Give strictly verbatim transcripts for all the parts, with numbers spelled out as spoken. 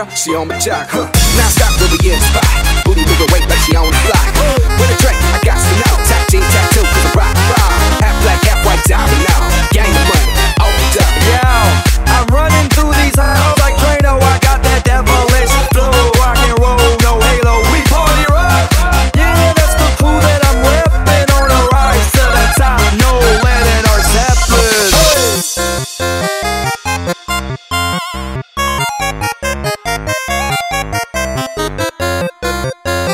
girl, she on my jock, huh? Now stop when we in the spot. Booty moving weight like she on the block. With a drink, I got to know. Tack jean, tattoo, cause I rock, rock. Half black, half white, diamond now. Gang of money, opened up. Yo, I'm running through these halls like Drano. I got that devilish flow. Rock and roll, no halo, we party rock. Yeah, that's the crew that I'm reppin'. On a rise to the top, no Lennon or Zeppelin.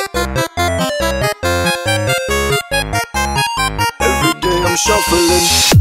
Every day I'm shuffling.